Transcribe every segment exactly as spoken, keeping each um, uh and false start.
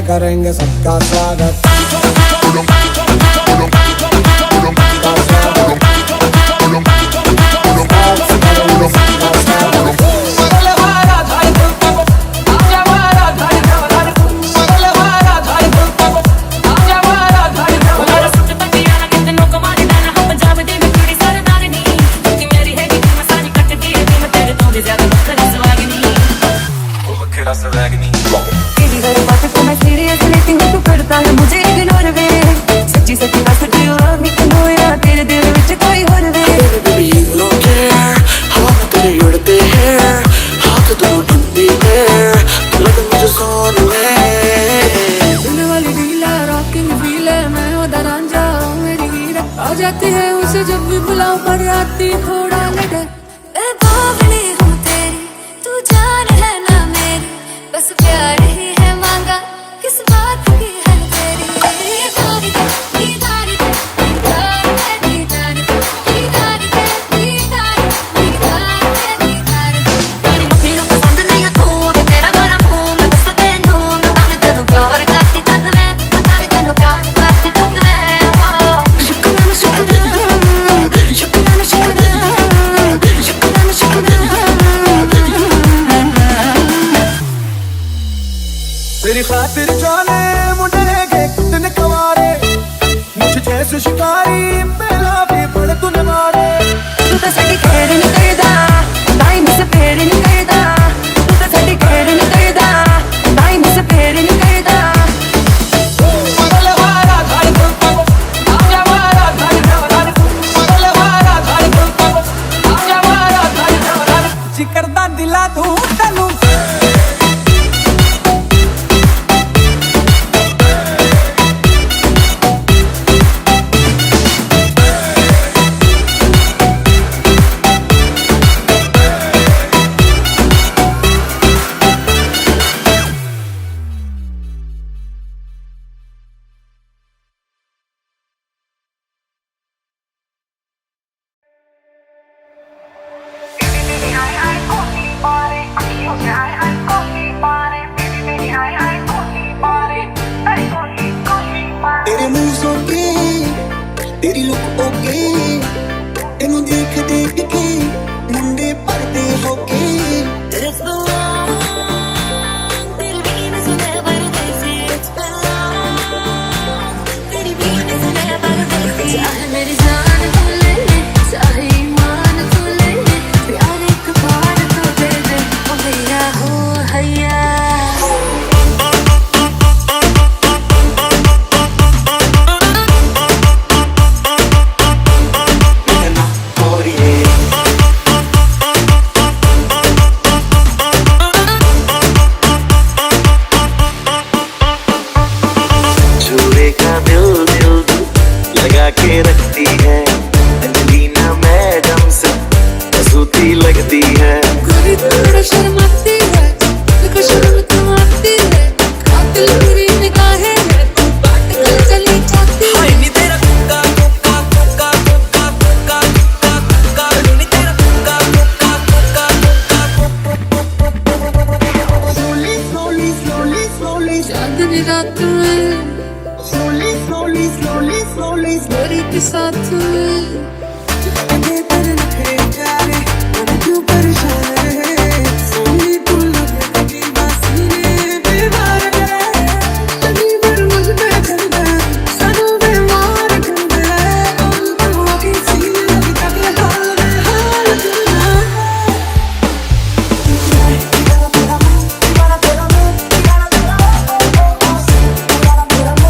करेंगे सबका स्वागत। तेरी हर बात को मैं सीरियस लेती हूँ, तू करता है मुझे इग्नोर वे। सच्ची सच्ची बात do you love me कनो या तेरे दिल विच कोई और वे। Baby you don't care, हवा में तेरे उड़ते हैं हाथ दोनों ठंडी है, तू लगे मुझे सोने में। दिल वाली डीला रॉकिंग फील है, मैं ओदा रांझा हूँ मेरी हीरा। आ जाती है उसे जब भी बुलाओ पर आती थोड़ा लेट। मैं बावली हूँ तेरी, तू जान है ना मेरी, बस प्यार ही है मांगा, किस बात की है तेरी। दीदारी दे, दीदारी दे, दीदार है दीदार दे, दीदारी दे, दीदार, दीदार है दीदार दे। तेरी मम्मी को पसंद नहीं है तू, मैं तेरा गला हूँ, मैं बस तेनू बता मैं तेनू प्यार करती तद मैं, बता मैं तेनू प्यार करती तद मैं। शुक्राना शुक्राना शुक्राना शुक्राना शुक्राना शुक्राना। तेरी खातिर जाने मुंडे के कितने कवारे, मुझे जैसे शिकारी पहला भी बड़े तूने मारे। तू तो साडी खेड़ नहीं करदा, टाइम से फेर नहीं करदा। तू तो साडी खेड़ नहीं करदा, टाइम से फेर नहीं करदा। जिकरदा दिला दूं तैनू तेरे मूव सोके, तेरी लुक ओके, तेनू देख देख के मुंडे पड़ते होके। It's been long, तेरी बीन सुने परदेसी। It's been long, तेरी बीन सुने परदेसी। चाहे मेरी जान तू ले ले, चाहे ईमान तू ले ले, प्यार एक बार तो दे दे, ओ भैया हो हैया। छुए का दिल दिल लगा के रखती है, अंजलिना मैडम से कसूती लगती है। गोरी तू बड़ा शर्माती है, देखो शर्म तो आती है। कातिल तेरी निगाहें हैं, तू बात कर चली जाती है। हाय नी तेरा कुक्का कुक्का कुक्का कुक्का कुक्का कुक्का कुक्का, नी तेरा कुक्का कुक्का कुक्का कुक्का। Slowly slowly slowly slowly चांदनी रात में, slowly slowly slowly slowly गोरी के साथ में। आगे पर नखरे जाने, मन क्यों परेशान है, सोनी तू लगे लगी बासीने बीमार है। लगी पर मुझ पे ठंडा, सनों में मार ठंडा, बोल तो अभी सी लगी तक हाल में हाल ठंडा।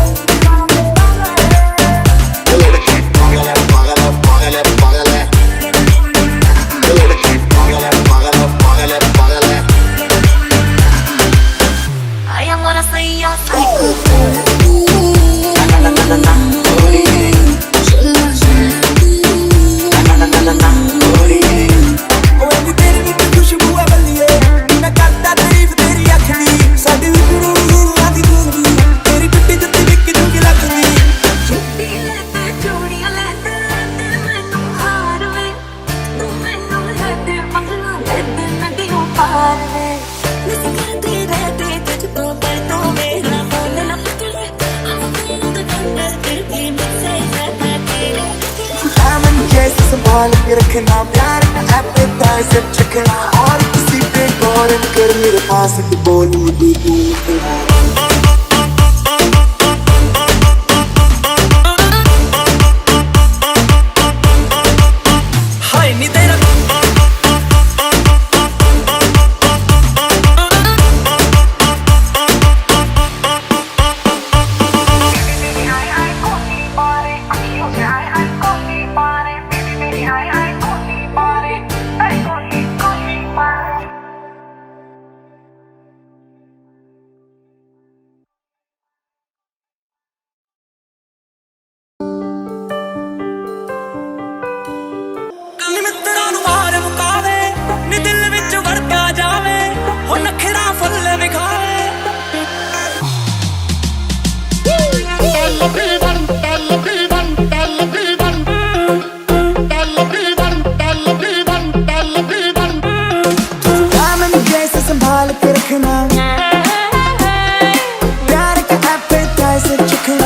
लड़के पागल है पागल है पागल है पागल है। संभाल के रखना, प्यार का एपेटाइजर चखना, और किसी पे गौर न कर, मेरे पास तो बोली भी तू हाय नी तेरा संभाल के रखना, प्यार का एपेटाइजर चखना,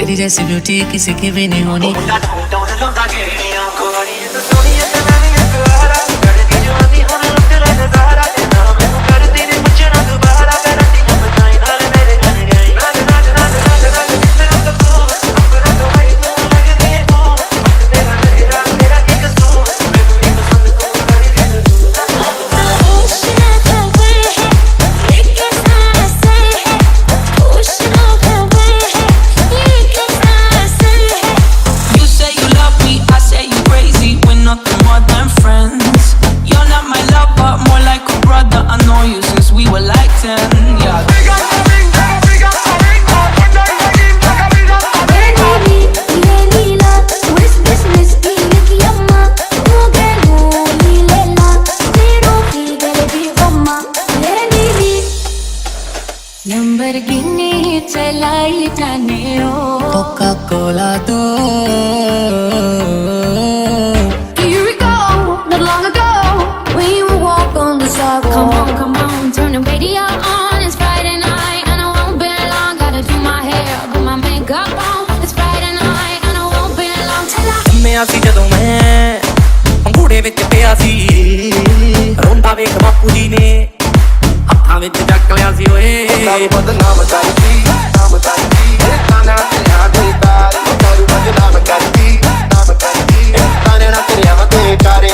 तेरी जैसी ब्यूटी किसी की भी नहीं होनी। लैम्बोर्गिनी चलाई जाने ओ कोका कोला दो। Here we go, not long ago when you walk on the sidewalk. Come on, come on, turn the radio on. It's Friday night and I won't be long. Gotta do my hair, put my makeup on. It's Friday night and I won't be long till I मैं आसी जदों मैं अंगूठे विच पिया सी रोंदा वेख बापू जी ने हत्थां विच चक लिया सी ओए बदनाम करती नाम करती ताना तेरा बेकार तारू बदनाम करती नाम करती ताने ना तेरे वते करे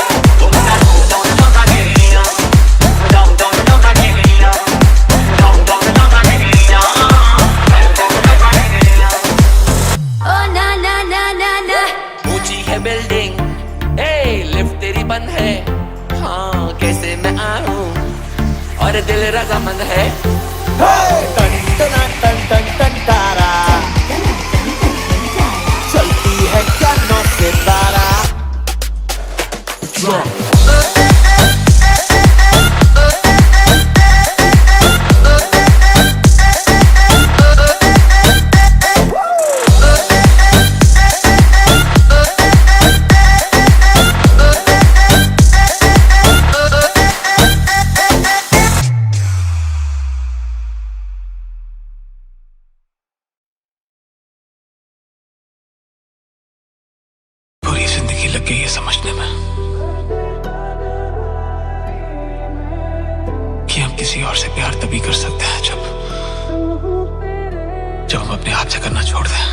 oh na na na na na ऊंची है बिल्डिंग ए लिफ्ट तेरी बंद है हाँ कैसे मैं आऊं और दिल रजामंद है टन टन टन टन टन तारा चलती है कानों से तारा पूरी जिंदगी लग गई है समझने में कि हम किसी और से प्यार तभी कर सकते हैं जब जब हम अपने आप से करना छोड़ दें।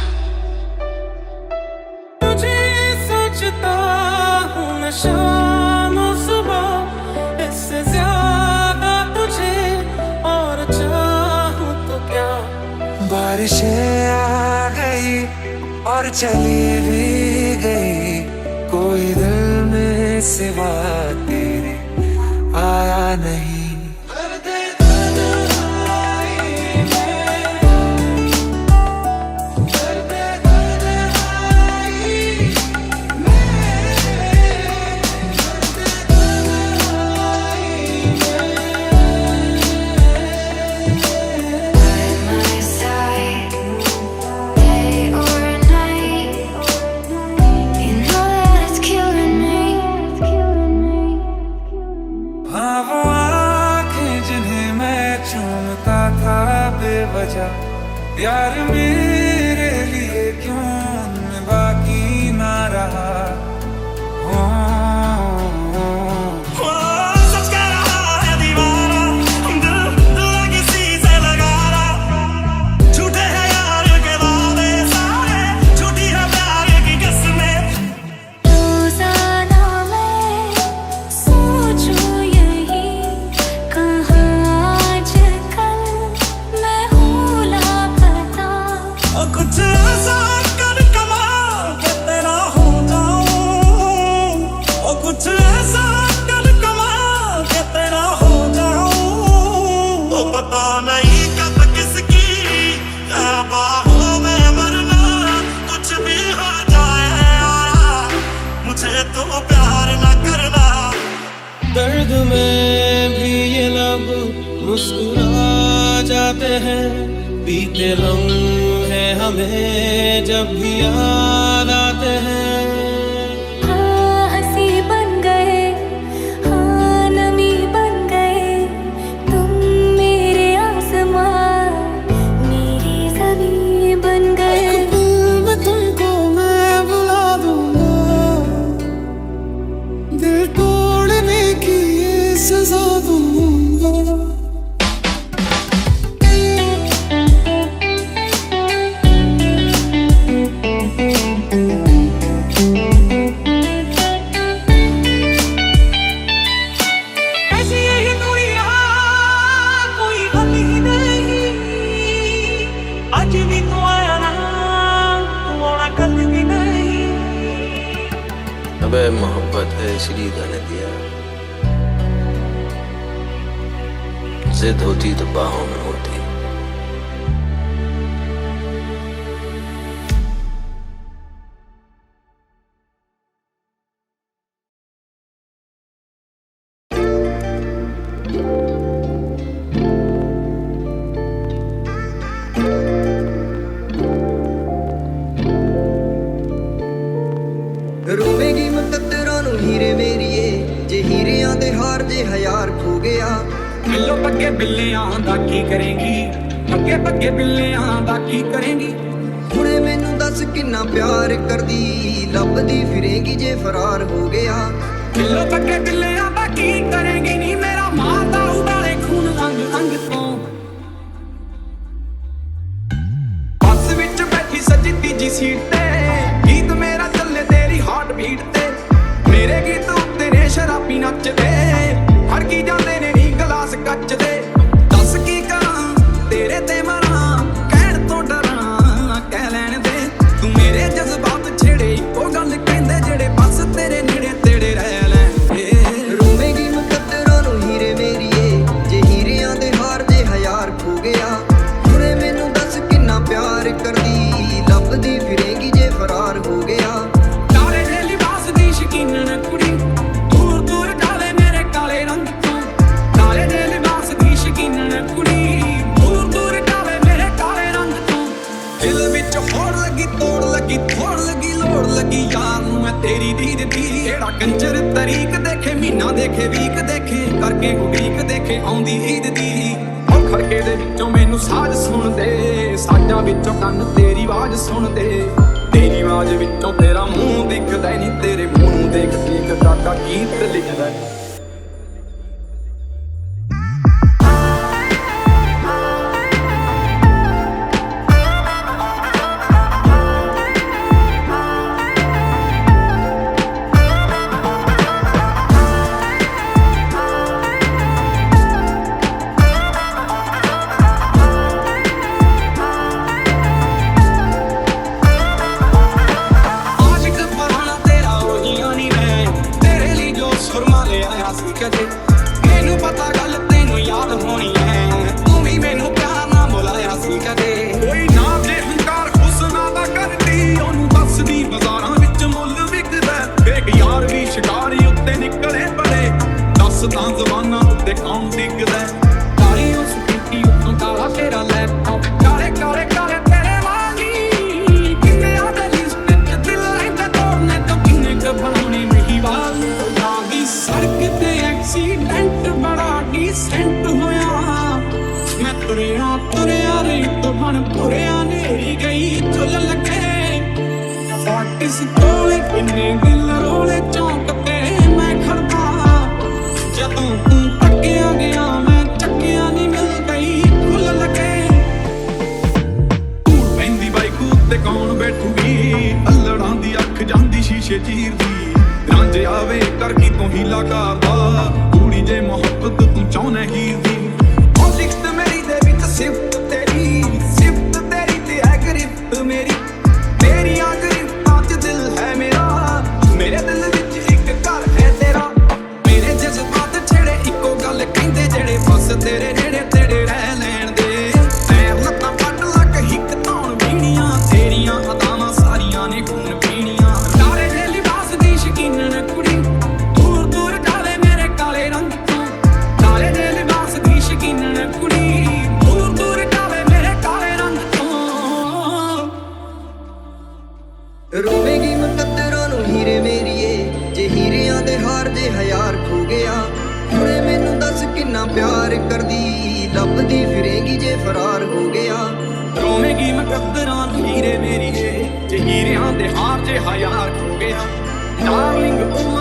तुझे सोचता हूँ मैं शाम और सुबह इससे ज्यादा तुझे और चाहूँ तो क्या। बारिशें आ गई और चली भी गई कोई दिल में सिवा तेरे आया नहीं। यार मेरे लिए क्यों मैं बाकी ना रहा सच कह रहा है दीवाना दिल दिल किसी से लगा रहा झूठे हैं यार के वादे सारे झूठी है प्यार की कसमें। रोजाना मैं सोचूं यही कहाँ आजकल मैं हूँ लापता। और कुछ ऐसा कर कमाल के तेरा हो जाऊं और कुछ ऐसा कर कमाल के तेरा हो जाऊं तो पता नहीं कब किसकी बाहों में मरना कुछ भी हो जाए यार मुझे तो प्यार ना करना। दर्द में भी ये लब मुस्कुरा जाते हैं बीते लम्हे हमें जब भी याद आते हैं। हाँ हंसी बन गए हाँ नमी बन गए तुम मेरे आसमां मेरी ज़मीं बन गए। दिल तोड़ने की ये सजा दूंगा। ऐसी यही दुनिया कोई हल ही नहीं, आज भी तो आया ना तू आना कल भी नहीं। अबे मोहब्बत है इसलिए गाने दिया, जिद होती तो बाहों में होती। रोवेगी मुकद्दरां नूं हीरे मेरीए, जे हीरियां दे हार जे हज़ार खो गया। बिल्लो पक्के बिल्लियां दा की करेंगी, पक्के पक्के बिल्लियां दा की करेंगी। हुणे मैनू दस किन्ना प्यार करदी, लभदी फिरेगी जे फरार हो गया। बिल्लो पक्के बिल्लियां दा की करेंगी, नी मेरा मारदा उबाले खून अंग अंग तो। बस विच बैठी सजी तीजी सीट ते, गीत मेरा चले तेरी हार्ट बीट ते। मेरे गीत उत्ते ने शराबी नचदे, हड़की जांदे ने नी गलास कच दे। दस की करां तेरे ते मरां, कहण तो डरां कह लैण दे। तू मेरे जज्बात छेड़े इक्को गल कहंदे, जेड़े बस तेरे नेड़े तेड़े रह लैंदे। रोवेगी मुकद्दरां नूं हीरे मेरीए, जे हीरियां दे हार जे हज़ार खो गया। हुणे मैनू दस किन्ना प्यार करदी, लभदी फिरेगी जे फरार हो गया। काले दे लिबास दी शकीनन कुड़ी, दूर दूर जावे मेरे काले रंग तो। काले दे लिबास दी शकीनन कुड़ी, दूर दूर जावे मेरे काले रंग तो। दिल विच होड़ लगी तोड़ लगी थोड़ लगी लोड़ लगी, यार नूं मैं तेरी दीद दी। जेड़ा कंजर तरीक देखे महीना देखे वीक देखे, करके उड़ीक देखे आउंदी ईद दी। ओ खड़के दे विचों मैनू साज सुण दे, साजां विचों कंन तेरी आवाज सुण दे। तेरी आवाज विचों तेरा मूंह दिखदा नी, तेरे मूंह नूं देख देख काका गीत लिखदा। आशिक पराना तेरा होइयां नी मैं, तेरे लिए जो सुरमा ले आया सी कदे। मैनू पता गल तेनू याद होनी है, तू भी मैनू प्यार ना बुलाया सी कदे। कोई ना जे हंकार हुस्ना दा करदी, ओनू दसदी बाजारां विच मुੱਲ विकदा। ਵੇਖ यार भी शिकारी उत्ते निकले बड़े, दस तां ज़बानां उत्ते कौन डिगदा। काली उस स्कूटी उत्तों काला तेरा लैपटॉप, काले काले काले तेरे वाली। किन्ने आदे लिस्ट च दिल रहिंदे तोड़ने तो किन्ने क बनाउणे महीवाल। लागी सड़क ते एक्सीडेंट बड़ा डिसेंट होया, मैं तुरिया तुरिया रेत बन तुरिया नेरी गई चुल लगे। फोर्टिस कोले किन्ने दिल रोले चौंक ते मैं खड़दा, जदों तू टक्किया गया मैं चक्किया नी मिल गई खुल लगे। धूड़ पैंदी बाइक उत्ते कौन बैठूगी, अल्लड़ां दी अख जांदी शीशे चीरदी। रांझे आवे कर की तूं हीला करदा, कुड़ी जे मुहब्बत तू चाहुना हीर दी। ओ लिखत मेरी दे विच सिफत तेरी, सिफत तेरी ते है गिरफ्त मेरी। तेरियां गिरफ्तां च दिल है मेरा, मेरे दिल विच इक घर है तेरा। मेरे जज्बात छेड़े इक्को गल कहंदे, जेड़े बस तेरे नेड़े तेड़े रह लैण दे। पैर लत्तां फट लग हिक धौण पीणियां, तेरियां अदावां सारियां ने खून पीणियां। काले दे लिबास दी शकीनन कुड़ी, दूर दूर जावे मेरे काले रंग तो। काले दे लिबास दी शकीनन कुड़ी, दूर दूर जावे मेरे काले रंग तो। रोवेगी मुकद्दरां नूं हीरे मेरीए, जे हीरियां दे हार जे हज़ार खो गया। हुणे मैनू दस किन्ना प्यार करदी, लभदी फिरेगी जे फरार हो गया। रोवेगी मुकद्दरां हीरे मेरी जे, जे हीरियां दे हार जे हज़ार खो गया। डार्लिंग